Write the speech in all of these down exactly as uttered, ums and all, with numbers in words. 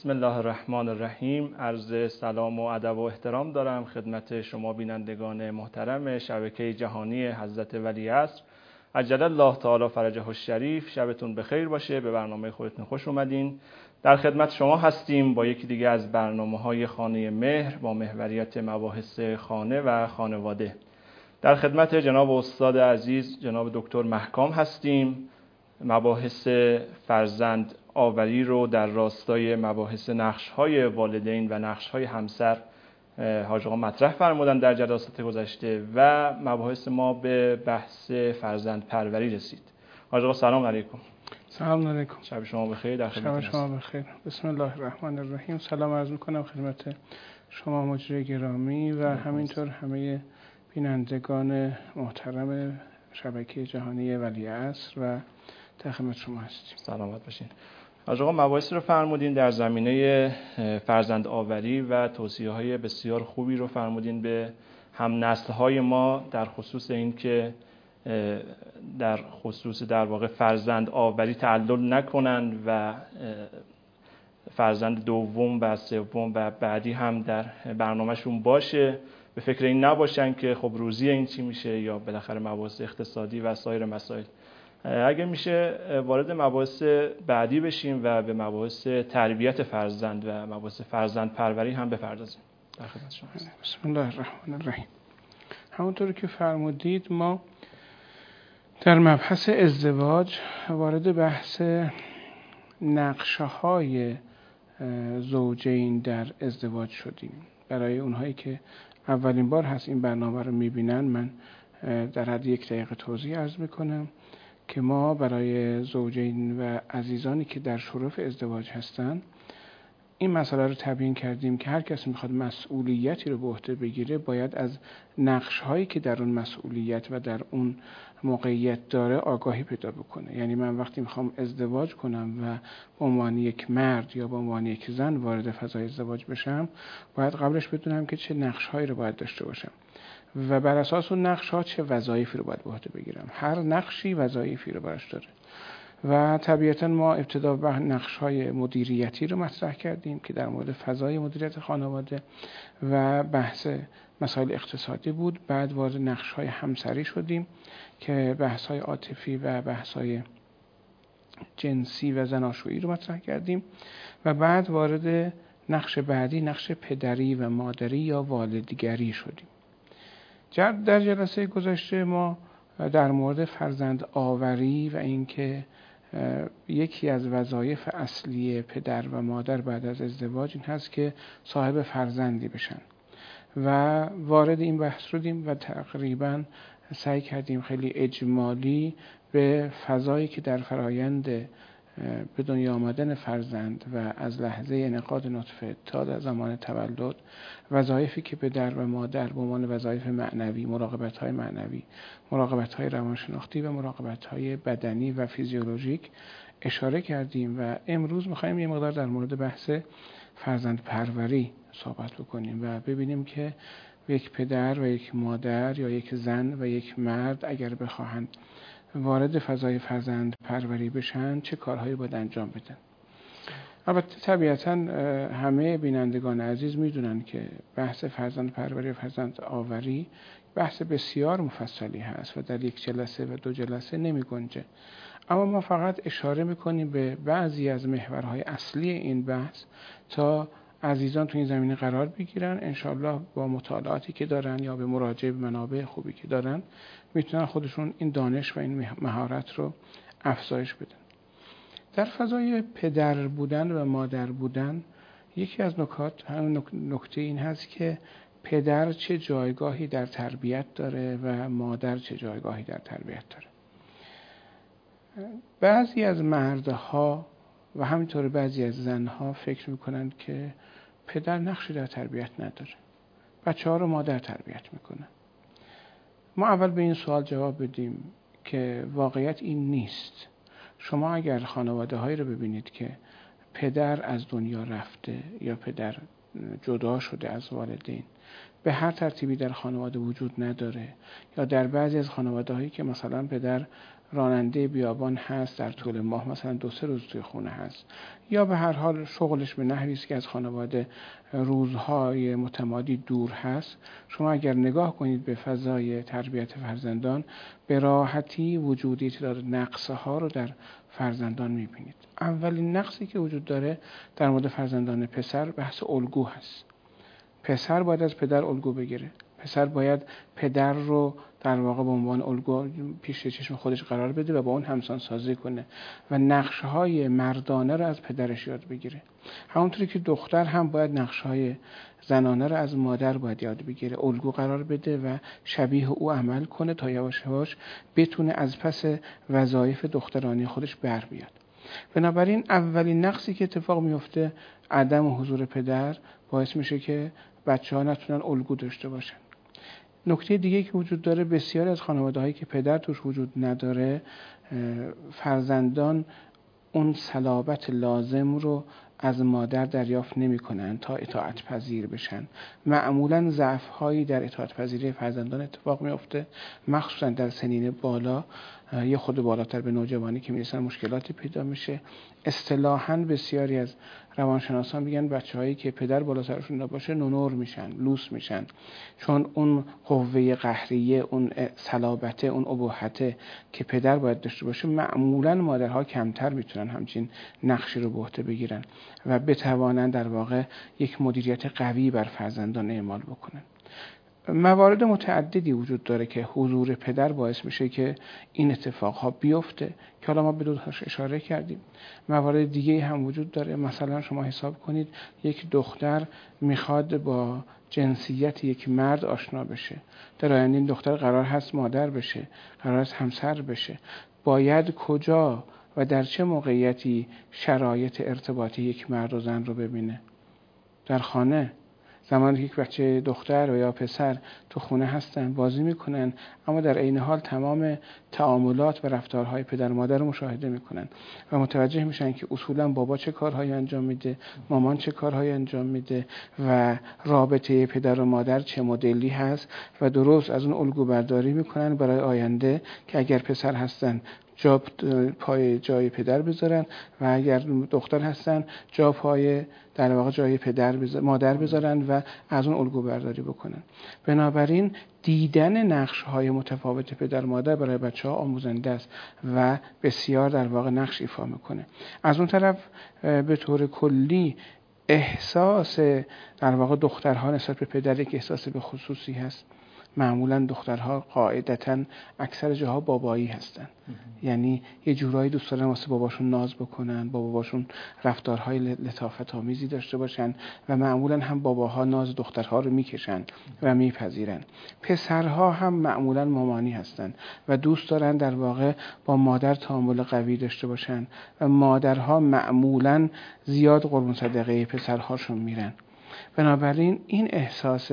بسم الله الرحمن الرحیم. عرض سلام و ادب و احترام دارم خدمت شما بینندگان محترم شبکه جهانی حضرت ولیعصر عجل الله تعالی فرجه الشریف. شبتون بخیر باشه. به برنامه خودتون خوش اومدین. در خدمت شما هستیم با یکی دیگه از برنامه‌های خانه مهر با محوریت مباحث خانه و خانواده. در خدمت جناب استاد عزیز جناب دکتر محکام هستیم. مباحث فرزند آوری رو در راستای مباحث نقش‌های والدین و نقش‌های همسر حاج آقا مطرح فرمودن در جلسات گذشته و مباحث ما به بحث فرزند پروری رسید. حاج آقا سلام علیکم. سلام علیکم. شب شما بخیر. در خدمت شب شما بخیر. بسم الله الرحمن الرحیم. سلام عرض می‌کنم خدمت شما مجری گرامی و همینطور همه بینندگان محترم شبکه جهانی ولیعصر و در خدمت شما هستیم. سلامت باشین. حاج آقا مباحث رو فرمودین در زمینه فرزند آوری و توصیه‌های بسیار خوبی رو فرمودین به هم نسل‌های ما در خصوص این که در خصوص در واقع فرزند آوری تعلل نکنن و فرزند دوم و سوم و بعدی هم در برنامه‌شون باشه. به فکر این نباشن که خب روزی این چی میشه یا بالاخره مباحث اقتصادی و سایر مسائل. اگه میشه وارد مباحث بعدی بشیم و به مباحث تربیت فرزند و مباحث فرزند پروری هم بپردازیم. در خدمت شما هستم. بسم الله الرحمن الرحیم. همونطور که فرمودید ما در مبحث ازدواج وارد بحث نقشه‌های زوجین در ازدواج شدیم. برای اونهایی که اولین بار هست این برنامه رو میبینن من در حد یک دقیقه توضیح عرض میکنم که ما برای زوجین و عزیزانی که در شرف ازدواج هستن این مسئله رو تبیین کردیم که هر کسی میخواد مسئولیتی رو به عهده بگیره باید از نقش‌هایی که در اون مسئولیت و در اون موقعیت داره آگاهی پیدا بکنه. یعنی من وقتی میخوام ازدواج کنم و به عنوان یک مرد یا به عنوان یک زن وارد فضای ازدواج بشم باید قبلش بدونم که چه نقش‌هایی رو باید داشته باشم و بر اساس اون نقش‌ها چه وظایفی رو باید به عهده بگیرم. هر نقشی وظایفی رو براش داره و طبیعتا ما ابتدا به نقش‌های مدیریتی رو مطرح کردیم که در مورد فضای مدیریت خانواده و بحث مسائل اقتصادی بود. بعد وارد نقش‌های همسری شدیم که بحث‌های عاطفی و بحث‌های جنسی و زناشویی رو مطرح کردیم و بعد وارد نقش بعدی نقش پدری و مادری یا والدگری شدیم. در جلسه گذشته ما در مورد فرزند آوری و اینکه یکی از وظایف اصلی پدر و مادر بعد از ازدواج این هست که صاحب فرزندی بشن و وارد این بحث شدیم و تقریبا سعی کردیم خیلی اجمالی به فضایی که در فرایند به دنیا آمدن فرزند و از لحظه انعقاد نطفه تا در زمان تولد وظایفی که پدر و مادر به عنوان وظایف معنوی، مراقبت‌های معنوی، مراقبت‌های روانشناختی و مراقبت‌های بدنی و فیزیولوژیک اشاره کردیم و امروز می‌خوایم یه مقدار در مورد بحث فرزند پروری صحبت بکنیم و ببینیم که یک پدر و یک مادر یا یک زن و یک مرد اگر بخواهند وارد فضای فرزند پروری بشن چه کارهایی باید انجام بدن. البته طبیعتا همه بینندگان عزیز میدونن که بحث فرزند پروری و فرزند آوری بحث بسیار مفصلی هست و در یک جلسه و دو جلسه نمی گنجه. اما ما فقط اشاره میکنیم به بعضی از محورهای اصلی این بحث تا عزیزان تو این زمینه قرار بگیرن. انشالله با مطالعاتی که دارن یا به مراجعه به منابع خوبی که دارن میتونن خودشون این دانش و این مهارت رو افزایش بدن. در فضای پدر بودن و مادر بودن یکی از نکات همون نکته این هست که پدر چه جایگاهی در تربیت داره و مادر چه جایگاهی در تربیت داره. بعضی از مردها و همینطور بعضی از زنها فکر میکنن که پدر نقشی در تربیت نداره، بچه ها رو مادر تربیت میکنه. ما اول به این سوال جواب بدیم که واقعیت این نیست. شما اگر خانواده هایی رو ببینید که پدر از دنیا رفته یا پدر جدا شده از والدین، به هر ترتیبی در خانواده وجود نداره، یا در بعضی از خانواده هایی که مثلا پدر راننده بیابان هست، در طول ماه مثلا دو سه روز توی خونه هست، یا به هر حال شغلش به نحوی است که از خانواده روزهای متمادی دور هست، شما اگر نگاه کنید به فضای تربیت فرزندان، به راحتی وجودی تعداد نقصها رو در فرزندان میبینید. اولین نقصی که وجود داره در مورد فرزندان پسر بحث الگو هست. پسر باید از پدر الگو بگیره. پسر باید پدر رو در واقع به عنوان الگو پیش چشم خودش قرار بده و با اون همسان سازی کنه و نقش‌های مردانه رو از پدرش یاد بگیره. همونطوری که دختر هم باید نقش‌های زنانه رو از مادر باید یاد بگیره، الگو قرار بده و شبیه او عمل کنه تا یواش یواش بتونه از پس وظایف دخترانی خودش بر بیاد. بنابراین اولین نقصی که اتفاق میفته عدم حضور پدر باعث میشه که بچه‌ها نتونن الگو داشته باشن. نکته دیگه که وجود داره، بسیاری از خانواده‌هایی که پدر توش وجود نداره، فرزندان اون صلابت لازم رو از مادر دریافت نمی‌کنن تا اطاعت پذیر بشن. معمولاً ضعف‌هایی در اطاعت پذیری فرزندان اتفاق میفته، مخصوصاً در سنین بالا، یه خود بالاتر به نوجوانی که میرسن مشکلاتی پیدا میشه. اصطلاحاً بسیاری از روانشناسان میگن بچه‌هایی که پدر بالا سرشون نباشه نونور میشن، لوس میشن، چون اون قوه قهریه، اون صلابته، اون ابهته که پدر باید داشته باشه، معمولاً مادرها کمتر میتونن همچین نقشی رو به عهده بگیرن و بتوانن در واقع یک مدیریت قوی بر فرزندان اعمال بکنن. موارد متعددی وجود داره که حضور پدر باعث میشه که این اتفاقها بیفته که حالا ما به دو تاش اشاره کردیم. موارد دیگه هم وجود داره. مثلا شما حساب کنید یک دختر میخواد با جنسیت یک مرد آشنا بشه، در آینده این دختر قرار هست مادر بشه، قرار هست همسر بشه. باید کجا و در چه موقعیتی شرایط ارتباطی یک مرد و زن رو ببینه؟ در خانه، زمانی که یک بچه دختر و یا پسر تو خونه هستن بازی میکنن، اما در عین حال تمام تعاملات و رفتارهای پدر و مادر رو مشاهده میکنن و متوجه میشن که اصولا بابا چه کارهایی انجام میده، مامان چه کارهایی انجام میده و رابطه پدر و مادر چه مدلی هست و درست از اون الگو برداری میکنن برای آینده که اگر پسر هستن جا پای جای پدر بذارن و اگر دختر هستن جا پای در واقع جای پدر بذار، مادر بذارن و از اون الگو برداری بکنن. بنابراین دیدن نقش‌های متفاوت پدر و مادر برای بچه‌ها آموزنده است و بسیار در واقع نقش ایفا میکنه. از اون طرف به طور کلی احساس در واقع دخترها نسبت به پدر یک احساس به خصوصی هست. معمولا دخترها قاعدتاً اکثر جاها بابایی هستن، یعنی یه جورایی دوست دارن واسه باباشون ناز بکنن، با باباشون رفتارهای لطافت آمیزی داشته باشن و معمولا هم باباها ناز دخترها رو میکشن و میپذیرن. پسرها هم معمولا مامانی هستن و دوست دارن در واقع با مادر تعامل قوی داشته باشن و مادرها معمولا زیاد قربون صدقه پسرهاشون میرن. بنابراین این احساس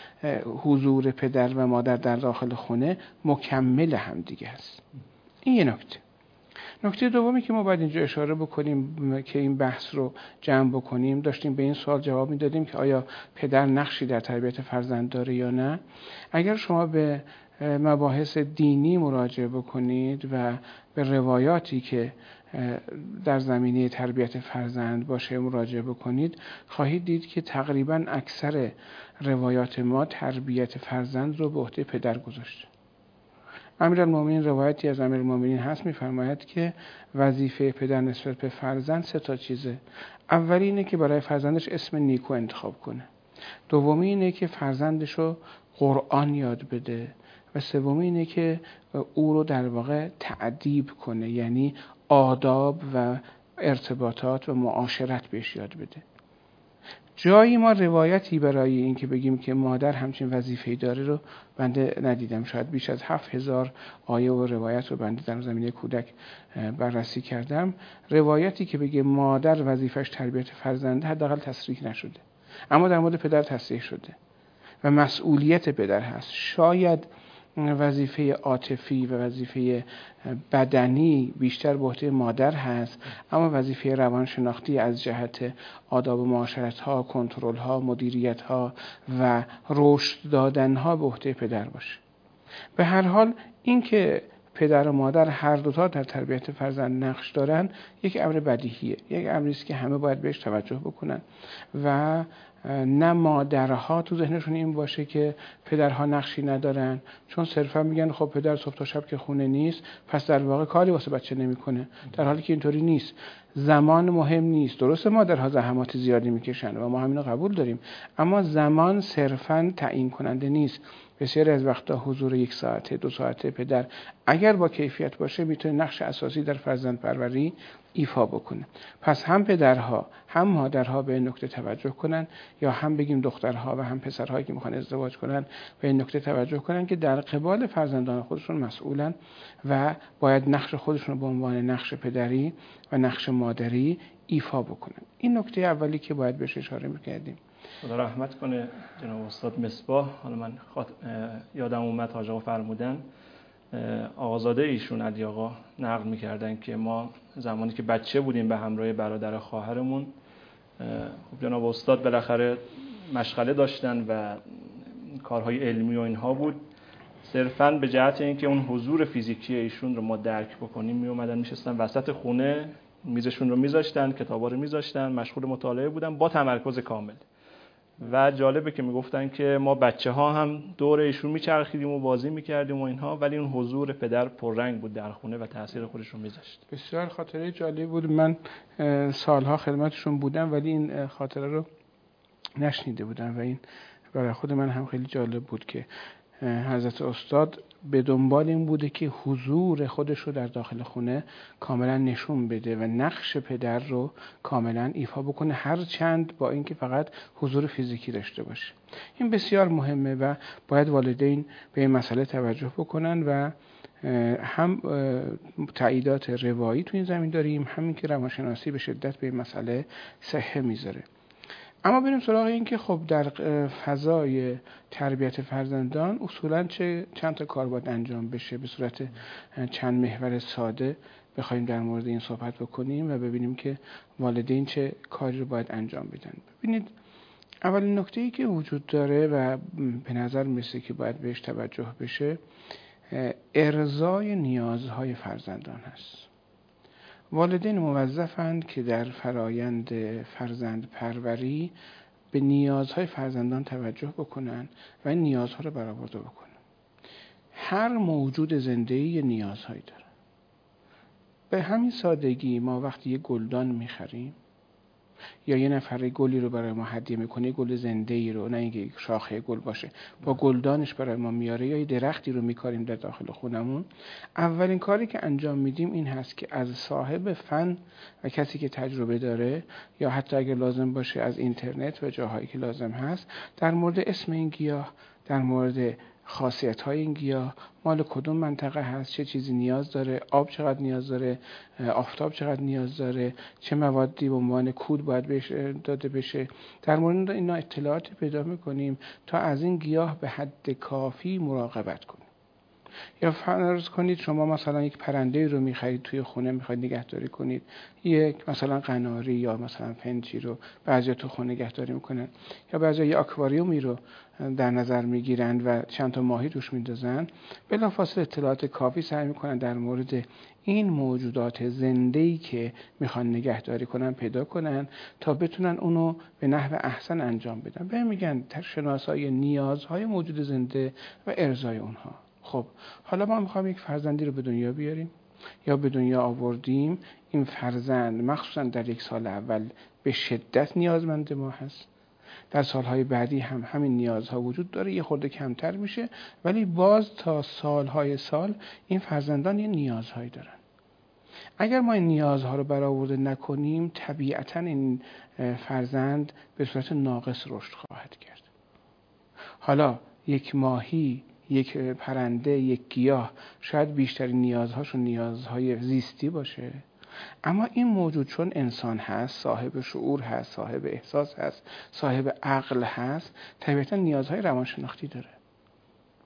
حضور پدر و مادر در داخل خونه مکمل هم دیگه است. این یه نکته. نکته دومی که ما باید اینجا اشاره بکنیم که این بحث رو جمع بکنیم، داشتیم به این سوال جواب میدادیم که آیا پدر نقشی در تربیت فرزند داره یا نه. اگر شما به مباحث دینی مراجعه بکنید و به روایاتی که در زمینه تربیت فرزند باشه مراجعه بکنید، خواهید دید که تقریباً اکثر روایات ما تربیت فرزند رو به عهده پدر گذاشته. امیرالمومنین روایتی از امیرالمومنین هست می‌فرماید که وظیفه پدر نسبت به فرزند سه تا چیزه. اولی اینه که برای فرزندش اسم نیکو انتخاب کنه. دومی اینه که فرزندش رو قرآن یاد بده و سومی اینه که او رو در واقع تأدیب کنه، یعنی آداب و ارتباطات و معاشرت بهش یاد بده. جایی ما روایتی برای این که بگیم که مادر همچین وظیفه‌ای داره رو بنده ندیدم. شاید بیش از هفت هزار آیه و روایت رو بنده در زمینه کودک بررسی کردم. روایتی که بگه مادر وظیفش تربیت فرزنده حداقل تصریح نشده، اما در مورد پدر تصریح شده و مسئولیت پدر هست. شاید وظیفه عاطفی و وظیفه بدنی بیشتر به عهده مادر هست، اما وظیفه روانشناختی از جهت آداب و معاشرت ها، کنترل ها، مدیریت ها و رشد دادن ها به عهده پدر باشه. به هر حال این که پدر و مادر هر دوتا در تربیت فرزند نقش دارن یک امر بدیهیه، یک امری است که همه باید بهش توجه بکنن و نه مادرها تو ذهنشون این باشه که پدرها نقشی ندارن، چون صرفا میگن خب پدر صبح تا شب که خونه نیست پس در واقع کاری واسه بچه نمیکنه، در حالی که اینطوری نیست. زمان مهم نیست، درسته مادرها زحمات زیادی میکشن و ما همین رو قبول داریم، اما زمان صرفا تعیین کننده نیست. بسیاری از وقتا حضور یک ساعته دو ساعته پدر اگر با کیفیت باشه میتونه نقش اساسی در فرزند پروری ایفا بکنه. پس هم پدرها هم مادرها به این نکته توجه کنن، یا هم بگیم دخترها و هم پسرهایی که میخوان ازدواج کنن به این نکته توجه کنن که در قبال فرزندان خودشون مسئولن و باید نقش خودشون رو به عنوان نقش پدری و نقش مادری ایفا بکنن. این نکته اولی که باید بهش اشاره میکردیم. خدا رحمت کنه جناب استاد مصباح. حالا من خاط... یادم اومد حاج آقا فرمودن، آقازاده ایشون علی آقا نقل میکردن که ما زمانی که بچه بودیم به همراه برادر خواهرمون، خب جناب استاد بالاخره مشغله داشتن و کارهای علمی و اینها بود، صرفاً به جهت اینکه اون حضور فیزیکی ایشون رو ما درک بکنیم می اومدن میشستن وسط خونه، میزشون رو میذاشتن، کتابا رو میذاشتن، مشغول مطالعه بودن با تمرکز کامل. و جالبه که میگفتن که ما بچه ها هم دور ایشون میچرخیدیم و بازی میکردیم و اینها، ولی اون حضور پدر پررنگ بود در خونه و تاثیر خودش رو میذاشت. بسیار خاطره جالب بود. من سالها خدمتشون بودم ولی این خاطره رو نشنیده بودم و این برای خود من هم خیلی جالب بود که حضرت استاد به دنبال این بوده که حضور خودش رو در داخل خونه کاملا نشون بده و نقش پدر رو کاملا ایفا بکنه، هر چند با اینکه فقط حضور فیزیکی داشته باشه. این بسیار مهمه و باید والدین به این مسئله توجه بکنن و هم تاییدات روایی تو این زمین داریم، همین که روانشناسی به شدت به این مسئله صحه میذاره. اما بریم سراغ این که خب در فضای تربیت فرزندان اصولاً چه چند تا کار باید انجام بشه. به صورت چند محور ساده بخوایم در مورد این صحبت بکنیم و ببینیم که والدین چه کاری رو باید انجام بدن. ببینید، اولین نکته‌ای که وجود داره و به نظر میسه که باید بهش توجه بشه، ارضای نیازهای فرزندان هست. والدین موظفند که در فرایند فرزند پروری به نیازهای فرزندان توجه بکنن و این نیازها رو برآورده بکنن. هر موجود زنده‌ای نیازهایی داره. به همین سادگی ما وقتی یه گلدان میخریم یا یه نفر گلی رو برای ما هدیه میکنه، گل زنده‌ای رو، نه اینکه یک شاخه گل باشه، با گلدانش برای ما میاره، یا یه درختی رو میکاریم در داخل خونمون، اولین کاری که انجام میدیم این هست که از صاحب فن و کسی که تجربه داره، یا حتی اگر لازم باشه از اینترنت و جاهایی که لازم هست، در مورد اسم این گیاه، در مورد خاصیت‌های این گیاه، مال کدوم منطقه هست، چه چیزی نیاز داره، آب چقدر نیاز داره، آفتاب چقدر نیاز داره، چه موادی به عنوان کود باید بهش داده بشه، در مورد اینا اطلاعاتی پیدا می‌کنیم تا از این گیاه به حد کافی مراقبت کنیم. یا فرض کنید شما مثلا یک پرنده رو می‌خرید توی خونه، می‌خواید نگهداری کنید، یک مثلا قناری یا مثلا فنچی رو بعضیا تو خونه نگهداری می‌کنن، یا بعضیا یک آکواریومی رو در نظر می‌گیرند و چند تا ماهی توش می‌ندازن، بلافاصله اطلاعات کافی سعی می‌کنن در مورد این موجودات زنده‌ای که می‌خوان نگهداری کنن پیدا کنن تا بتونن اونو به نحو احسن انجام بدن. به میگن شناسایی نیازهای موجود زنده و ارضای اونها. خب حالا ما میخوایم یک فرزندی رو به دنیا بیاریم یا به دنیا آوردیم، این فرزند مخصوصا در یک سال اول به شدت نیازمند ما هست، در سالهای بعدی هم همین نیازها وجود داره، یه خورده کمتر میشه، ولی باز تا سالهای سال این فرزندان یه نیازهایی دارن. اگر ما این نیازها رو برآورده نکنیم طبیعتاً این فرزند به صورت ناقص رشد خواهد کرد. حالا یک ماهی، یک پرنده، یک گیاه شاید بیشترین نیازهاشون نیازهای زیستی باشه، اما این موجود چون انسان هست، صاحب شعور هست، صاحب احساس هست، صاحب عقل هست، طبیعتا نیازهای روانشناختی داره.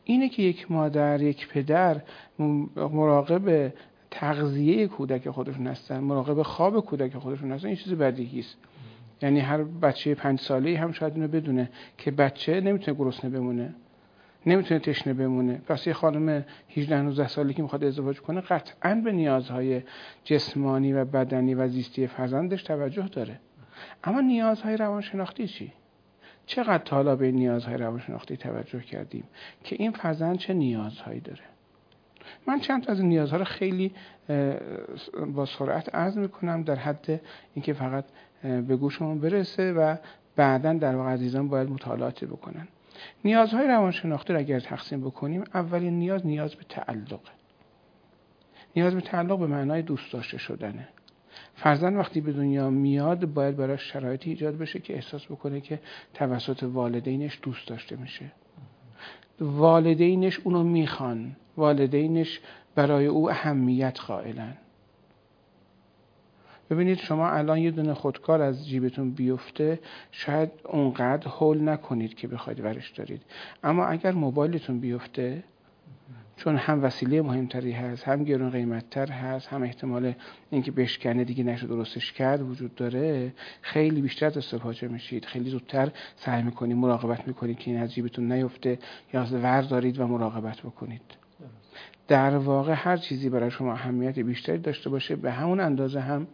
اینه که یک مادر، یک پدر مراقب تغذیه کودک خودشون هستن، مراقب خواب کودک خودشون هستن، این چیز بدیهی است. یعنی هر بچه پنج ساله‌ای هم شاید اینو بدونه که بچه نمیتونه گرسنه بمونه، نمیتونه تشنه بمونه. پس یه خانم هجده نوزده ساله که میخواد ازدواج کنه قطعاً به نیازهای جسمانی و بدنی و زیستی فرزندش توجه داره. اما نیازهای روانشناختی چی؟ چقدر تا حالا به نیازهای روانشناختی توجه کردیم که این فرزند چه نیازهایی داره؟ من چند تا از این نیازها رو خیلی با سرعت عرض میکنم در حد اینکه فقط به گوشمون برسه و بعداً در واقع عزیزان باید مطالعاتی بکنن. نیازهای روانشناختی رو اگر تقسیم بکنیم، اولین نیاز نیاز به تعلقه. نیاز به تعلق به معنای دوست داشته شدنه. فرزند وقتی به دنیا میاد باید براش شرایطی ایجاد بشه که احساس بکنه که توسط والدینش دوست داشته میشه. والدینش اونو میخوان، والدینش برای او اهمیت قائلن. ببینید شما الان یه دونه خودکار از جیبتون بیفته شاید اونقدر هول نکنید که بخواید ورش دارید، اما اگر موبایلتون بیفته، چون هم وسیله مهمتری هست، هم گران قیمتتر هست، هم احتمال اینکه بشکنه دیگه نشه درستش کرد وجود داره، خیلی بیشتر استفاده میشید، خیلی زودتر سعی میکنید مراقبت میکنید که این از جیبتون نیفته یا ور دارید و مراقبت بکنید. در واقع هر چیزی برای شما اهمیت بیشتری داشته باشه به همون اندازه هم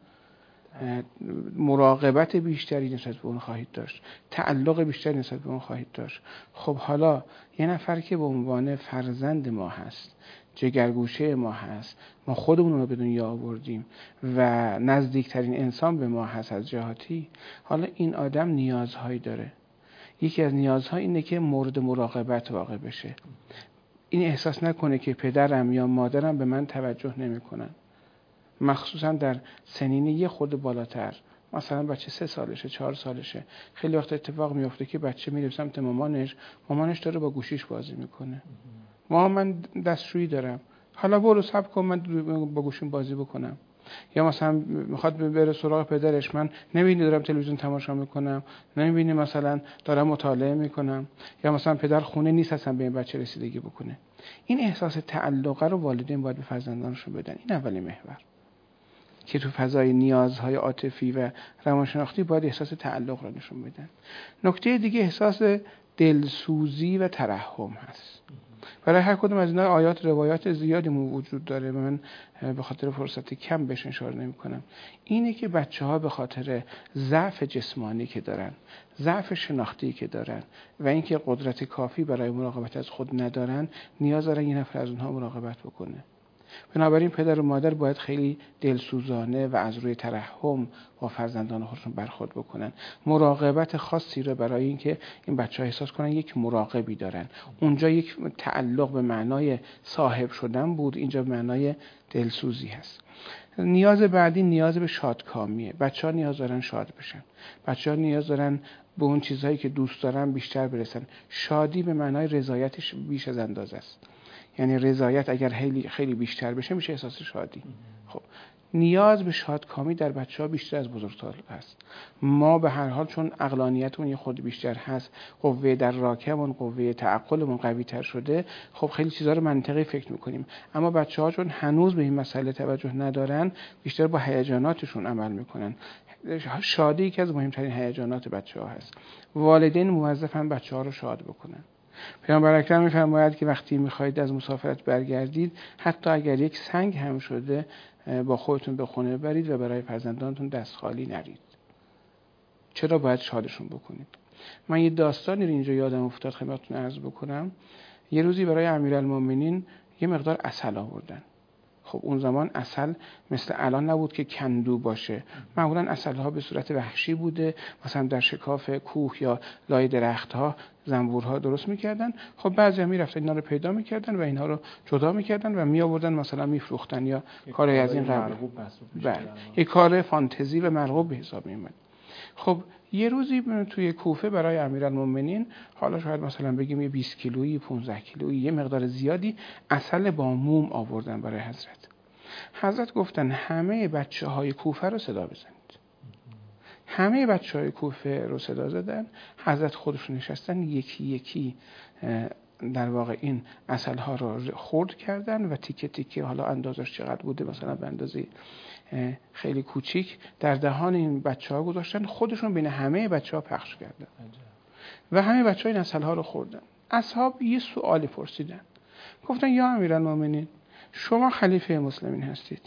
مراقبت بیشتری نسبت به اون خواهید داشت، تعلق بیشتری نسبت به اون خواهید داشت. خب حالا یه نفر که به عنوان فرزند ما هست، جگرگوشه ما هست، ما خودمون رو به دنیا آوردیم و نزدیکترین انسان به ما هست از جهاتی، حالا این آدم نیازهایی داره. یکی از نیازها اینه که مورد مراقبت واقع بشه. این احساس نکنه که پدرم یا مادرم به من توجه نمی‌کنن. مخصوصا در سنین یه خود بالاتر، مثلا بچه سه سالشه، چهار سالشه، خیلی وقت اتفاق میفته که بچه میره سمت مامانش، مامانش داره با گوشیش بازی میکنه. مامان من دستشویی دارم، حالا برو صبر کن من با گوشیم بازی بکنم. یا مثلا میخواد بره سراغ پدرش، من نمیبینی دارم تلویزیون تماشا میکنم، نمیبینی مثلا دارم مطالعه میکنم، یا مثلا پدر خونه نیست اصلا به این بچه رسیدگی بکنه. این احساس تعلق رو والدین باید به فرزندانشون بدن. این اولین محور که تو فضای نیازهای عاطفی و روانشناختی باید احساس تعلق را نشون بدن. نکته دیگه احساس دلسوزی و ترحم هست. برای هر کدوم از اینا آیات روایات زیادی وجود داره، من به خاطر فرصت کم بهش اشاره نمی‌کنم. اینه که بچه‌ها به خاطر ضعف جسمانی که دارن، ضعف شناختی که دارن و اینکه قدرت کافی برای مراقبت از خود ندارن، نیاز دارن یه نفر از اونها مراقبت بکنه. بنابراین پدر و مادر باید خیلی دلسوزانه و از روی ترحم با فرزندان خودشون برخورد بکنن. مراقبت خاصی رو برای اینکه این بچه‌ها احساس کنن یک مراقبی دارن. اونجا یک تعلق به معنای صاحب شدن بود، اینجا به معنای دلسوزی هست. نیاز بعدی نیاز به شادکامیه. بچه‌ها نیاز دارن شاد بشن. بچه‌ها نیاز دارن به اون چیزهایی که دوست دارن بیشتر برسن. شادی به معنای رضایتش بیش از اندازه است. یعنی رضایت اگر خیلی خیلی بیشتر بشه میشه احساس شادی. خب نیاز به شادکامی در بچه‌ها بیشتر از بزرگسال هست. ما به هر حال چون عقلانیتمون یه خود بیشتر هست، قوه دراکمون، قوه تعقلمون قوی تر شده، خب خیلی چیزا رو منطقی فکر میکنیم. اما بچه‌ها چون هنوز به این مسئله توجه ندارن، بیشتر با هیجاناتشون عمل میکنن. شادی یکی از مهمترین هیجانات بچه‌ها هست. والدین موظفن بچه‌ها رو شاد بکنن. پیامبر اکرم می‌فرماید که وقتی می‌خواید از مسافرت برگردید، حتی اگر یک سنگ هم شده با خودتون به خونه برید و برای فرزندانتون دست خالی نرید. چرا باید شادشون بکنید؟ من یه داستانی رو اینجا یادم افتاد خدمتتون عرض بکنم. یه روزی برای امیرالمومنین یه مقدار عسل آوردن. خب اون زمان عسل مثل الان نبود که کندو باشه. معمولا عسل‌ها به صورت وحشی بوده، مثلا در شکاف کوه یا لای درخت‌ها زنبورها درست می‌کردن. خب بعضیا می‌رفتن اینا رو پیدا می‌کردن و اینها رو جدا می‌کردن و می‌آوردن مثلا می‌فروختن یا کاری از این قبیل. بله، یک کار فانتزی و مرغوب به حساب می‌اومد. خب یه روزی توی کوفه برای امیرالمومنین، حالا شاید مثلا بگیم یه بیست کیلویی، پانزده کیلویی، یه مقدار زیادی عسل با موم آوردن برای حضرت. حضرت گفتن همه بچه‌های کوفه رو صدا بزنید. همه بچه‌های کوفه رو صدا زدن. حضرت خودشون نشستن یکی یکی در واقع این عسل‌ها رو خرد کردن و تیکه تیکه، حالا اندازش چقدر بوده، مثلا به اندازه خیلی کوچیک در دهان این بچه‌ها گذاشتن، خودشون بین همه بچه‌ها پخش کردن و همه بچه‌ها این عسل‌ها رو خوردن. اصحاب یه سوالی پرسیدن، گفتن یا امیرالمومنین، شما خلیفه مسلمین هستید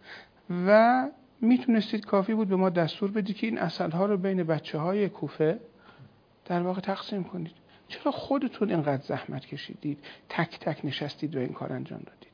و میتونستید کافی بود به ما دستور بدید که این عسل‌ها رو بین بچه‌های کوفه در واقع تقسیم کنید، چرا خودتون اینقدر زحمت کشیدید، تک تک نشستید و این کار انجام دادید؟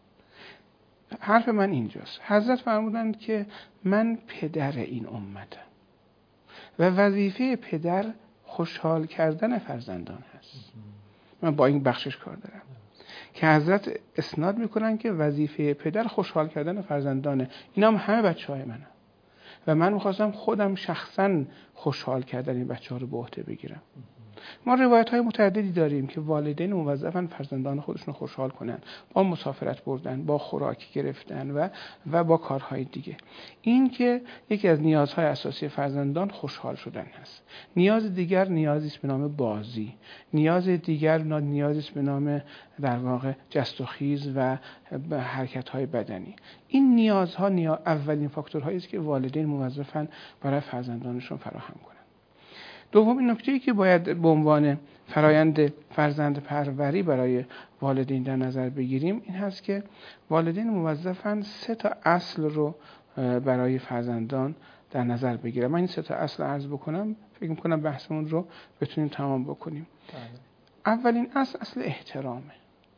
حرف من اینجاست. حضرت فرمودند که من پدر این امتم و وظیفه پدر خوشحال کردن فرزندان هست. من با این بخشش کار دارم که حضرت اسناد میکنن که وظیفه پدر خوشحال کردن فرزندانه، اینا هم همه بچه های منم و من میخواستم خودم شخصا خوشحال کردن این بچه ها رو به عهده بگیرم. ما روایت های متعددی داریم که والدین موظفن فرزندان خودشون رو خوشحال کنن، با مسافرت بردن، با خوراک گرفتن و و با کارهای دیگه. این که یکی از نیازهای اساسی فرزندان خوشحال شدن هست. نیاز دیگر نیازی است به نام بازی، نیاز دیگر نیازی است به نام در واقع جست و خیز و حرکت های بدنی. این نیازها نیاز اولین فاکتورهایی است که والدین موظفن برای فرزندانشون فراهم کنن. دومین نکته‌ای که باید به عنوان فرایند فرزند پروری برای والدین در نظر بگیریم این هست که والدین موظفن سه تا اصل رو برای فرزندان در نظر بگیرن. من این سه تا اصل عرض بکنم، فکر می‌کنم بحثمون رو بتونیم تمام بکنیم. بله. اولین اصل اصل احترامه.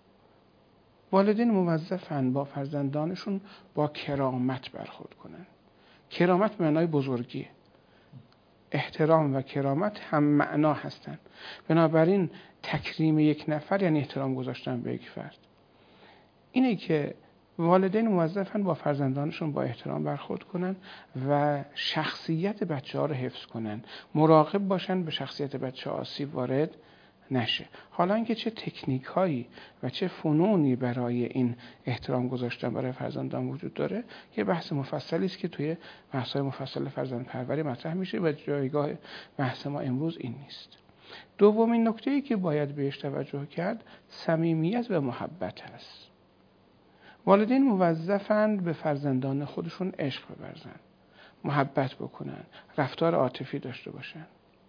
والدین موظفن با فرزندانشون با کرامت برخورد کنن. کرامت به معنای بزرگیه. احترام و کرامت هم معنا هستند. بنابراین تکریم یک نفر یعنی احترام گذاشتن به یک فرد. اینه که والدین موظفن با فرزندانشون با احترام برخورد کنن و شخصیت بچه‌ها رو حفظ کنن، مراقب باشن به شخصیت بچه‌ها آسیب وارد نشه. حالا اینکه چه تکنیک هایی و چه فنونی برای این احترام گذاشتن برای فرزندان وجود داره یه بحث مفصلی است که توی بحث‌های مفصل فرزند پروری مطرح میشه و جایگاه بحث ما امروز این نیست. دومین نکته‌ای که باید بهش توجه کرد صمیمیت و محبت هست. والدین موظفند به فرزندان خودشون عشق بورزن، محبت بکنن، رفتار عاطفی داشته باشن.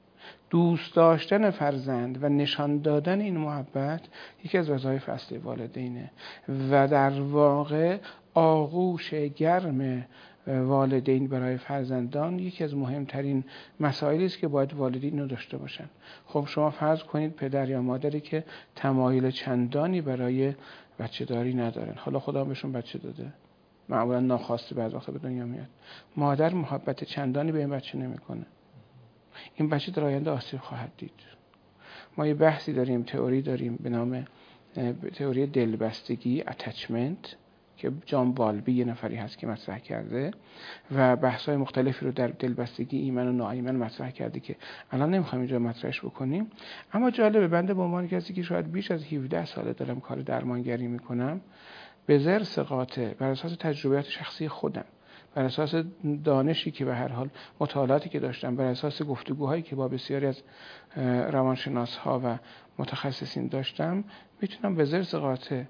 دوست داشتن فرزند و نشان دادن این محبت یکی از وظایف اصلی والدینه و در واقع آغوش گرم والدین برای فرزندان یکی از مهمترین مسائلی است که باید والدین رو داشته باشن. خب شما فرض کنید پدر یا مادری که تمایل چندانی برای بچه داری ندارن، حالا خدا بهشون بچه داده، معمولا ناخواسته بعضی وقتا به دنیا میاد، مادر محبت چندانی به این بچه نمیکنه، این بچه در آینده آسیب خواهد دید. ما یه بحثی داریم، تئوری داریم به نام تئوری دلبستگی، اتچمنت، که جان بالبی یه نفری هست که مطرح کرده و بحث‌های مختلفی رو در دلبستگی ایمن و ناایمن مطرح کرده که الان نمیخوایم اینجا مطرحش بکنیم. اما جالبه بنده به عنوان کسی که شاید بیش از هفده ساله دارم کار درمانگری میکنم، به ضرس قاطع بر اساس تجربیات شخصی خودم، بر اساس دانشی که به هر حال مطالعاتی که داشتم، بر اساس گفتگوهایی که با بسیاری از روانشناس‌ها و متخصصین داشتم، میتونم به ضرس قاطع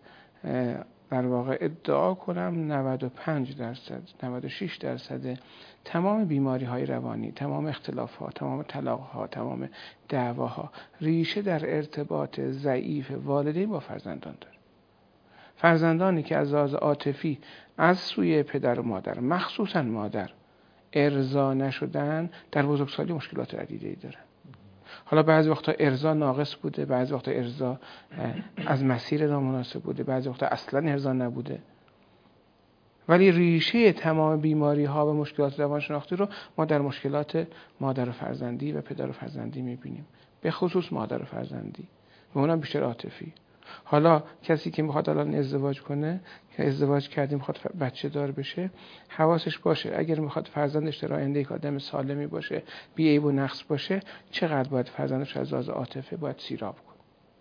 در واقع ادعا کنم نود و پنج درصد نود و شش درصد تمام بیماری‌های روانی، تمام اختلاف‌ها، تمام طلاق‌ها، تمام دعواها ریشه در ارتباط ضعیف والدین با فرزندان داره. فرزندانی که از لحاظ عاطفی از سوی پدر و مادر، مخصوصا مادر، ارضا نشدن، در بزرگسالی مشکلات عدیده‌ای دارن. حالا بعضی وقتا ارضا ناقص بوده، بعضی وقتا ارضا از مسیر نامناسب بوده، بعضی وقتا اصلا ارضا نبوده، ولی ریشه تمام بیماری ها و مشکلات روانشناختی رو ما در مشکلات مادر و فرزندی و پدر و فرزندی میبینیم، به خصوص مادر و فرزندی و اونم بیشتر عاطفی. حالا کسی که میخواد الان ازدواج کنه، که ازدواج کردیم میخواد بچه دار بشه، حواسش باشه اگر میخواد فرزندش در آینده یک آدم سالمی باشه، بی عیب و نقص باشه، چقدر باید فرزندش از لحاظ عاطفه باید سیراب کنه.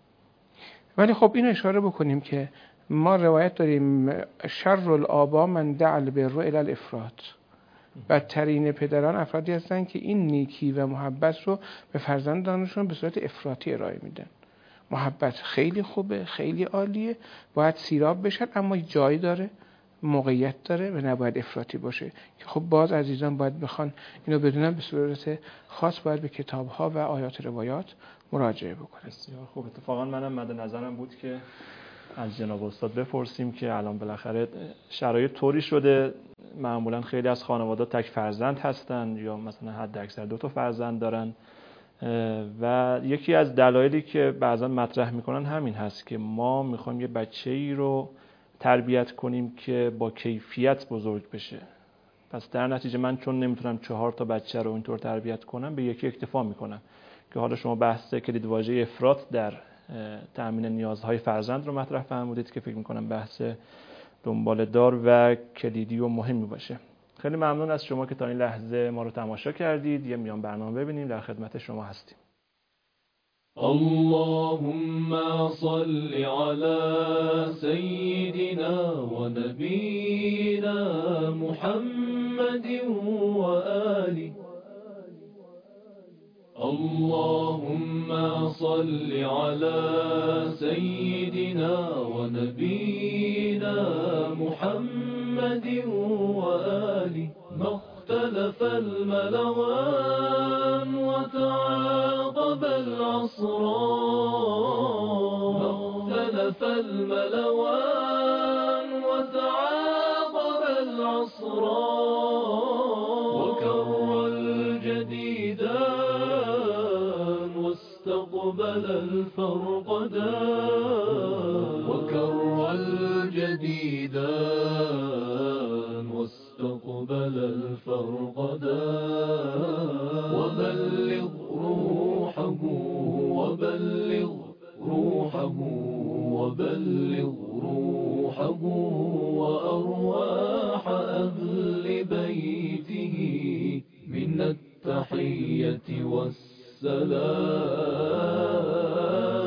ولی خب این اشاره بکنیم که ما روایت داریم شر الآبا من دعا البر الی الافراط، بدترین پدران افرادی هستن که این نیکی و محبت رو به فرزندانشون به صورت افراطی ارائه میدن. محبت خیلی خوبه، خیلی عالیه، باید سیراب بشن، اما جایی داره، موقعیت داره و نباید افراطی باشه که خب باز عزیزان باید بخوان اینو بدونن، به صورت خاص باید به کتاب‌ها و آیات روایات مراجعه بکنن. بسیار خوب. اتفاقا منم مد نظرم بود که از جناب استاد بپرسیم که الان بالاخره شرایط طوری شده، معمولا خیلی از خانواده‌ها تک فرزند هستن یا مثلا حد اکثر دو تا فرزند دارن و یکی از دلایلی که بعضا مطرح میکنن همین هست که ما میخوایم یه بچه‌ای رو تربیت کنیم که با کیفیت بزرگ بشه. پس در نتیجه من چون نمیتونم چهار تا بچه رو اینطور تربیت کنم، به یکی اکتفا میکنم. که حالا شما بحث کلید واژه افراط در تأمین نیازهای فرزند رو مطرح فرمودید که فکر میکنم بحث دنبال دار و کلیدی و مهمی باشه. خیلی ممنون از شما که تا این لحظه ما رو تماشا کردید. یه میان برنامه ببینیم، در خدمت شما هستیم. اللهم صل على سيدنا ونبينا محمد وآله. اللهم صل على سيدنا ونبينا محمد وآله. ما اختلف الملوان وتعاقب العصران. ما اختلف الملوان وتعاقب العصران. وكر الجديدان واستقبل الفرقدان. وكر الجديدان واستقبل الفرقدان. وبلغ روحه وبلغ روحه وبلغ روحه وأرواح أهل بيته من التحية والسلام.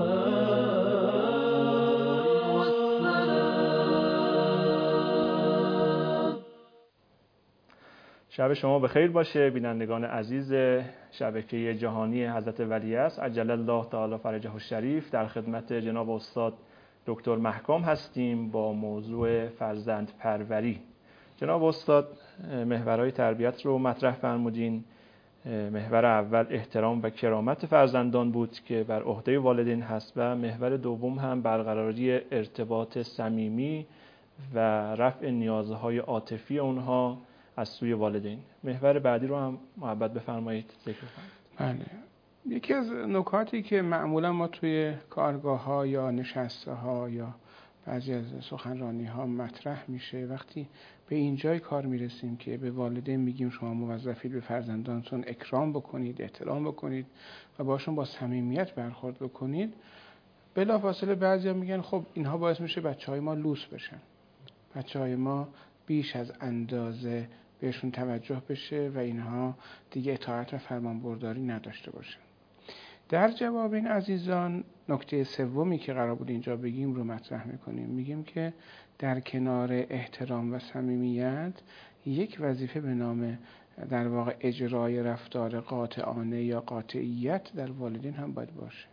شب شما بخیر باشه بینندگان عزیز شبکه جهانی حضرت ولیعصر عجل الله تعالی فرجه الشریف. در خدمت جناب استاد دکتر محکام هستیم با موضوع فرزند پروری. جناب استاد محورهای تربیت رو مطرح فرمودین. محور اول احترام و کرامت فرزندان بود که بر عهده والدین هست و محور دوم هم برقراری ارتباط صمیمی و رفع نیازهای عاطفی اونها از سوی والدین. محور بعدی رو هم محبت بفرمایید ذکر کنید. بله. یکی از نکاتی که معمولا ما توی کارگاه ها یا نشسته ها یا بعضی از سخنرانی ها مطرح میشه، وقتی به این جای کار میرسیم که به والدین میگیم شما موظفید به فرزندانتون اکرام بکنید، احترام بکنید و باشون با صمیمیت برخورد بکنید، بلافاصله بعضیا میگن خب اینها باعث میشه بچهای ما لوس بشن، بچهای ما بیش از اندازه بهشون توجه بشه و اینها دیگه اطاعت و فرمانبرداری نداشته باشن. در جواب این عزیزان نکته سومی که قرار بود اینجا بگیم رو مطرح میکنیم. میگیم که در کنار احترام و صمیمیت یک وظیفه به نام در واقع اجرای رفتار قاطعانه یا قاطعیت در والدین هم باید باشه.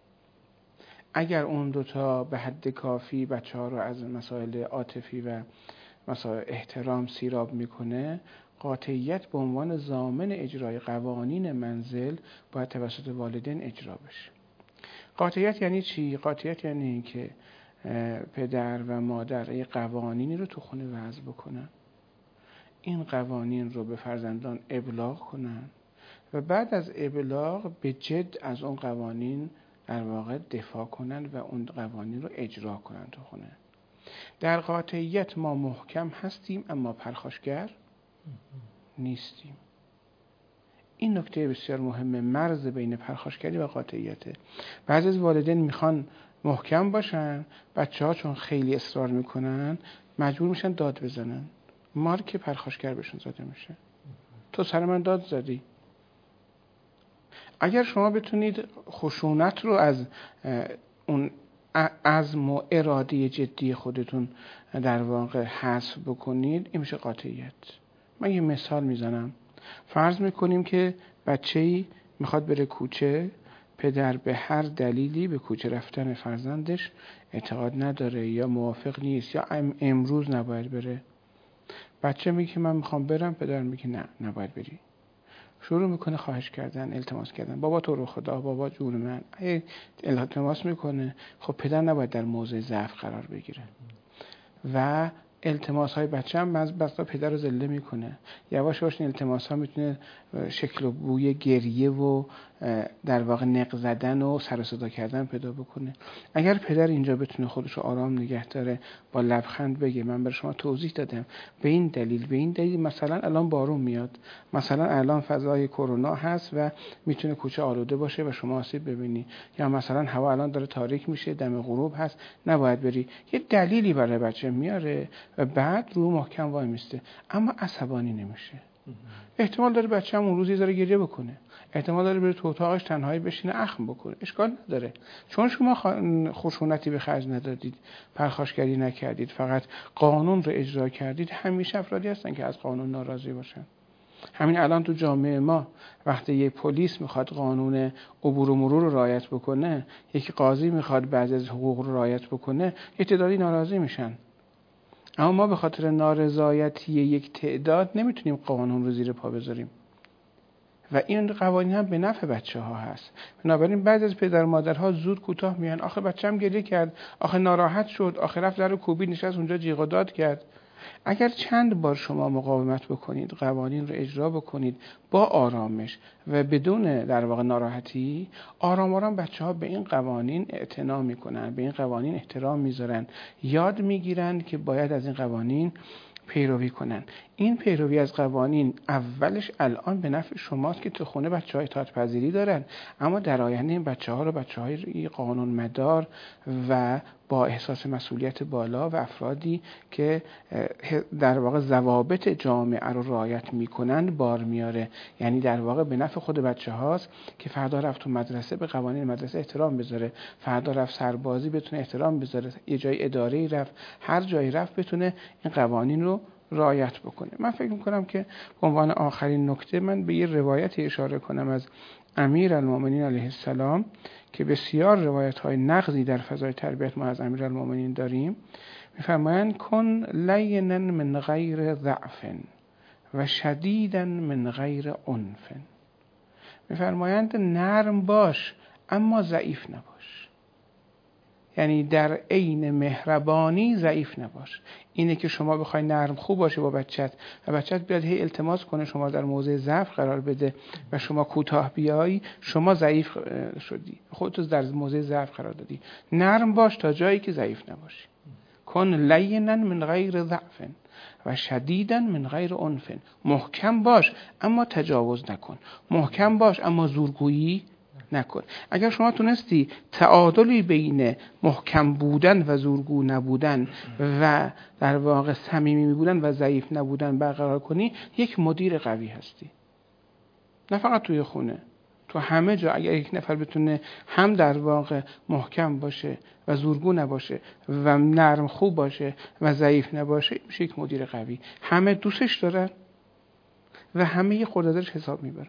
اگر اون دوتا به حد کافی بچه ها رو از مسائل عاطفی و مسائل احترام سیراب میکنه، قاطعیت به عنوان ضامن اجرای قوانین منزل باید توسط والدین اجرا بشه. قاطعیت یعنی چی؟ قاطعیت یعنی این که پدر و مادر ای قوانینی رو تو خونه وضع بکنن، این قوانین رو به فرزندان ابلاغ کنن و بعد از ابلاغ به جد از اون قوانین در واقع دفاع کنن و اون قوانین رو اجرا کنن تو خونه. در قاطعیت ما محکم هستیم اما پرخاشگر نیستیم. این نکته بسیار مهمه، مرز بین پرخاشگری و قاطعیته. بعضی از والدین میخوان محکم باشن، بچه ها چون خیلی اصرار میکنن مجبور میشن داد بزنن، مارک پرخاشگر بهشون زده میشه. تو سر من داد زدی. اگر شما بتونید خشونت رو از اون عزم و اراده جدی خودتون در واقع حذف بکنید، این میشه قاطعیت. من یه مثال میزنم. فرض میکنیم که بچه‌ای میخواد بره کوچه پدر به هر دلیلی به کوچه رفتن فرزندش اعتقاد نداره یا موافق نیست یا امروز نباید بره، بچه میگه من میخوام برم، پدر میگه نه نباید بری، شروع میکنه خواهش کردن، التماس کردن، بابا تو رو خدا، بابا جون من، التماس میکنه. خب پدر نباید در موضع ضعف قرار بگیره و التماس های بچه هم بعض بستا پدر رو ذله میکنه. یواش یواش این التماس ها میتونه شکل و بوی گریه و در واقع نق زدن و سر و صدا کردن پیدا بکنه. اگر پدر اینجا بتونه خودش رو آرام نگه داره، با لبخند بگه من برای شما توضیح دادم به این دلیل به این دلیل، مثلا الان بارون میاد، مثلا الان فضای کرونا هست و میتونه کوچه آلوده باشه و شما آسیب ببینی، یا مثلا هوا الان داره تاریک میشه، دم غروب هست نباید بری، یه دلیلی برای بچه میاره و بعد رو محکم وای میسته، اما عصبانی نمیشه. احتمال داره بچه هم اون روز یه ذره گریه بکنه، احتمال داره بره تو اتاقش تنهایی بشینه اخم بکنه، اشکال نداره، چون شما خشونتی به خرج ندادید، پرخاشگری نکردید، فقط قانون رو اجرا کردید. همیشه افرادی هستن که از قانون ناراضی باشن. همین الان تو جامعه ما وقتی یه پلیس میخواد قانون عبور و مرور رو رعایت بکنه، یک قاضی میخواد بعضی از حقوق رو رعایت بکنه، یه تعدادی ناراضی میشن. اما ما به خاطر نارضایتی یک تعداد نمیتونیم قانون رو زیر پا بذاریم و این قوانین هم به نفع بچه ها هست. بنابراین بعضی از پدر مادرها زود کوتاه میان، آخه بچه‌م گریه کرد، آخه ناراحت شد، آخه رفت در کوبی نشست اونجا جیغ و داد کرد. اگر چند بار شما مقاومت بکنید، قوانین رو اجرا بکنید با آرامش و بدون در واقع ناراحتی، آرام آرام بچه ها به این قوانین اعتنا میکنن، به این قوانین احترام میذارن، یاد میگیرن که باید از این قوانین پیروی کنن. این پیروی از قوانین اولش الان به نفع شماست که تو خونه بچه‌ها اطاعت پذیری دارن، اما در آینده این بچه‌ها رو بچه‌های قانون مدار و با احساس مسئولیت بالا و افرادی که در واقع ضوابط جامعه رو رعایت میکنن بار میاره. یعنی در واقع به نفع خود بچه‌هاست که فردا رفت تو مدرسه به قوانین مدرسه احترام بذاره، فردا رفت سربازی بتونه احترام بذاره، یه جای اداری رفت، هر جایی رفت بتونه این قوانین رو رعایت بکنه. من فکر میکنم که به عنوان آخرین نکته من به یه روایتی اشاره کنم از امیرالمومنین علیه السلام که بسیار روایت های نقضی در فضای تربیت ما از امیرالمومنین داریم. میفرمایند کن لینا من غیر ضعف و شدیدا من غیر عنف. میفرمایند نرم باش اما ضعیف نباش، یعنی در عین مهربانی ضعیف نباش. اینه که شما بخوای نرم خوب باشی با بچت و بچت بیاد هی التماس کنه شما در موضع ضعف قرار بده و شما کوتاه بیایی، شما ضعیف شدی، خودت در موضع ضعف قرار دادی. نرم باش تا جایی که ضعیف نباشی. کن لینا من غیر ضعف و شدیدا من غیر عنف. محکم باش اما تجاوز نکن، محکم باش اما زورگویی نکن. اگر شما تونستی تعادلی بین محکم بودن و زورگو نبودن و در واقع صمیمی بودن و ضعیف نبودن برقرار کنی، یک مدیر قوی هستی. نه فقط توی خونه، تو همه جا. اگر یک نفر بتونه هم در واقع محکم باشه و زورگو نباشه و نرم خوب باشه و ضعیف نباشه، میشه یک مدیر قوی. همه دوستش دارن و همه یه خوددارش حساب میبرن.